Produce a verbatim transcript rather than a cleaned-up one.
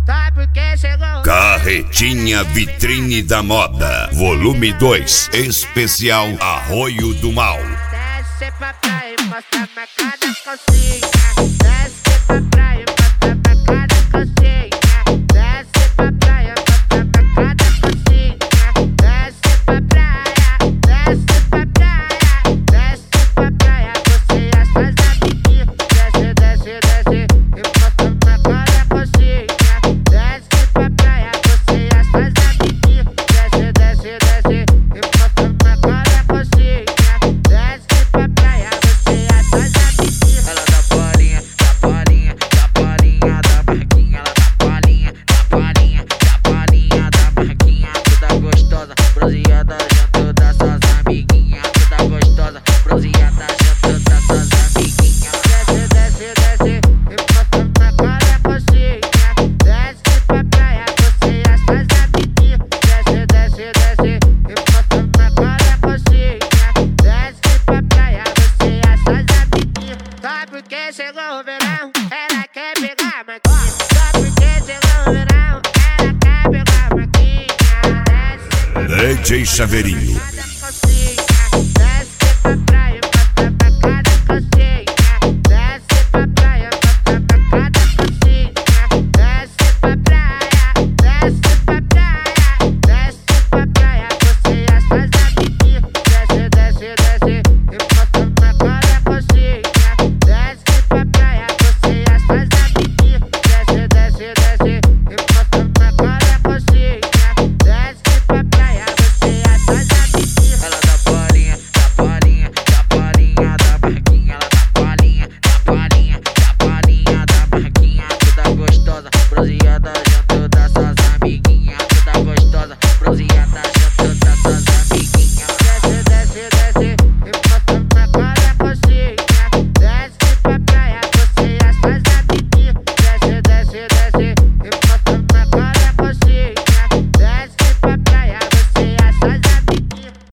Só porque chegou. Carretinha Vitrine da Moda, volume dois, especial Arroio do Mal. Desce pra praia e mostra pra cada calcinha. Desce pra praia e mostra pra cada calcinha. Desce pra praia e mostra pra cada calcinha. Desce pra praia, desce pra praia, desce pra praia, você e as suas amiguinhas. Desce, desce, desce e mostra pra cada calcinha. Desce pra praia, você e as suas amiguinhas. Desce, desce, desce e mostra pra cada calcinha. Desce pra praia, você e as suas amiguinhas. Ela dá bolinha, dá bolinha, dá bolinha da marquinha. Ela dá bolinha, dá bolinha, dá bolinha da marquinha. Toda gostosa, bronzeada junto das suas amiguinhas. Toda gostosa, bronzeada junto das suas amiguinhas. Desce, desce, desce e mostra pra cada calcinha. Desce pra praia, você e as suas amiguinhas. Desce, desce, desce e mostra pra cada calcinha. Desce pra praia, você e as suas amiguinhas. Só porque chegou o verão, ela quer pegar a maquinha. Só porque chegou o verão, ela quer pegar a maquinha. Desce. D J Chaveirinho,